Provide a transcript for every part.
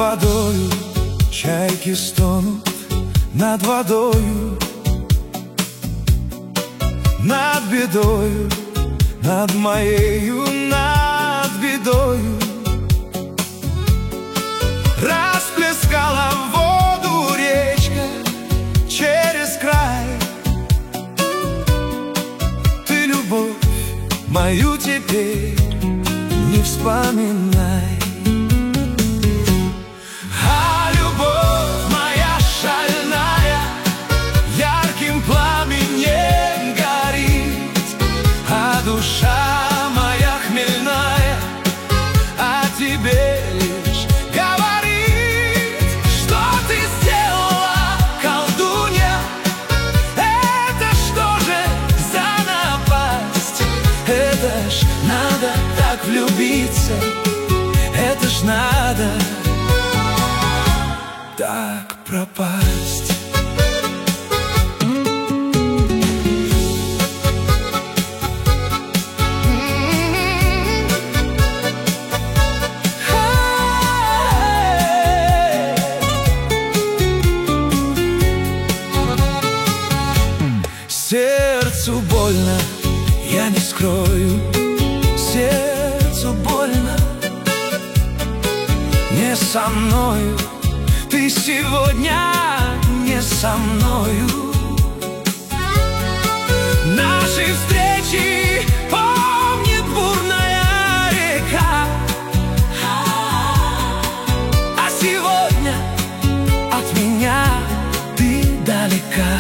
водою чайки стонут, над водою, над бедою, над моею, над бедою. Расплескала воду речка через край. Ты любовь мою теперь не вспоминай. А любовь моя шальная ярким пламенем горит, а душа моя хмельная о тебе лишь говорит. Что ты сделала, колдунья? Это что же за напасть? Это ж надо так влюбиться, это ж надо так пропасть. Сердцу больно, я не скрою. Сердцу больно, не со мною. Ты сегодня не со мною. Наши встречи помнит бурная река, а сегодня от меня ты далека.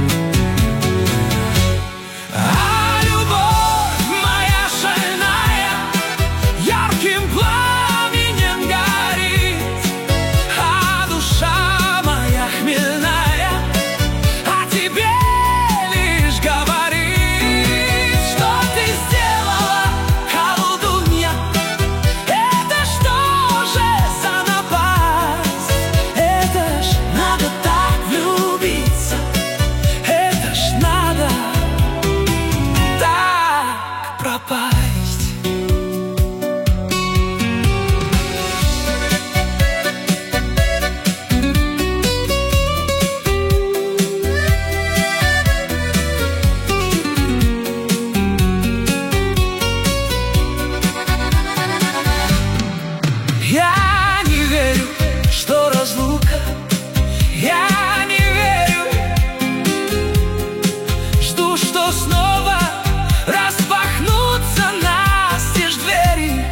Я не верю, что разлука, я не верю. Жду, что снова распахнутся настежь двери.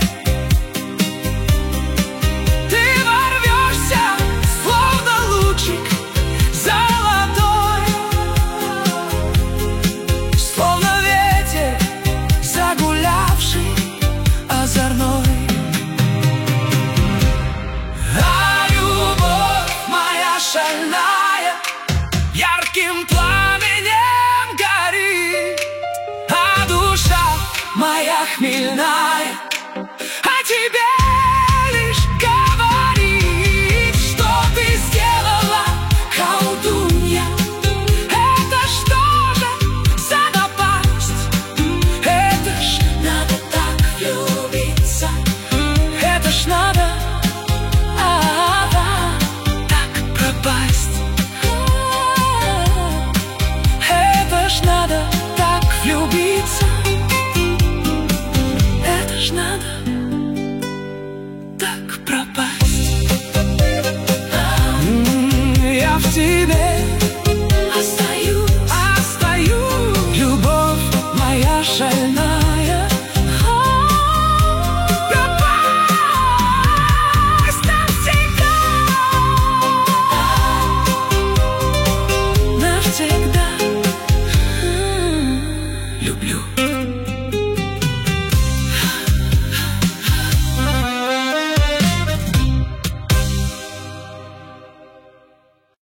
Ты ворвешься, словно лучик золотой, словно ветер, загулявший озорной. Шальная ярким пламенем горит, а душа моя хмельная о тебе лишь говорит. Что ты сделала, колдунья? Это что же за напасть? Это ж надо так влюбиться, это ж надо пропасть. Это ж надо так влюбиться, это ж надо так пропасть. Я в тебе